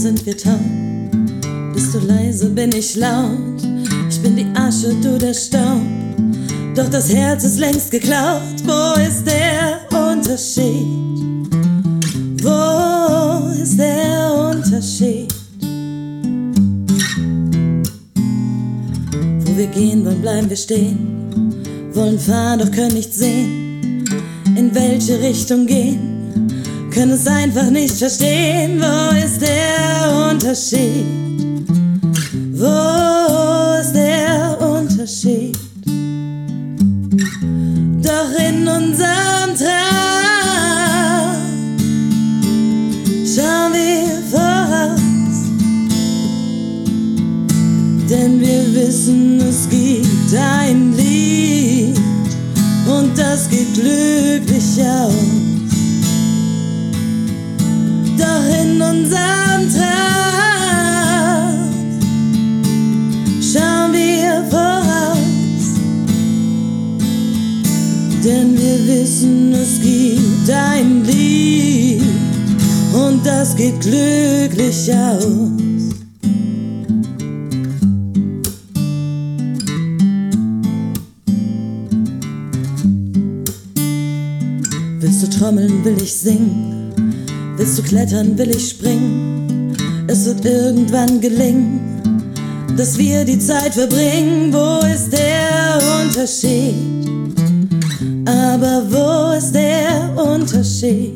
sind wir taub. Bist du leise, bin ich laut. Ich bin die Asche, du der Staub. Doch das Herz ist längst geklaut. Wo ist der Unterschied? Wo ist der Unterschied? Wo wir gehen wollen, bleiben wir stehen. Wollen fahren, doch können nicht sehen, in welche Richtung gehen. Können es einfach nicht verstehen. Wo ist der Unterschied? Wo ist der Unterschied? Doch in unserem Traum schauen wir voraus, denn wir wissen, es gibt ein Lied und das geht glücklich aus. Doch in unserem Traum schauen wir voraus, denn wir wissen, es gibt ein Lied und das geht glücklich aus. Willst du trommeln, will ich singen. Willst du klettern, will ich springen. Es wird irgendwann gelingen, dass wir die Zeit verbringen. Wo ist der Unterschied? Aber wo ist der Unterschied?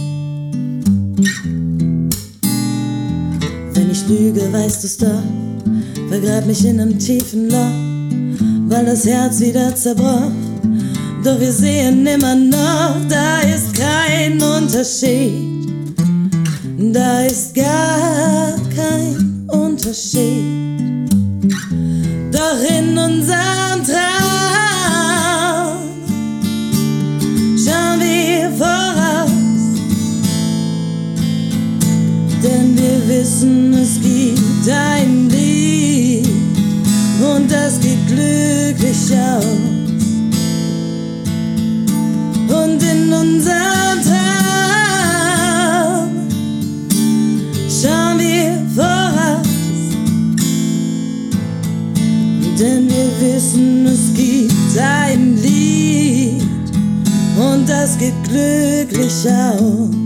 Wenn ich lüge, weißt du's doch. Vergrab mich in einem tiefen Loch, weil das Herz wieder zerbroch. Doch wir sehen immer noch, da ist kein Unterschied. Da ist gar kein Unterschied. Doch in unserem Traum schauen wir voraus, denn wir wissen, es gibt ein Lied und das geht glücklich aus. Und in unserem Traum schauen wir voraus, denn wir wissen, es gibt ein Lied und das geht glücklich aus.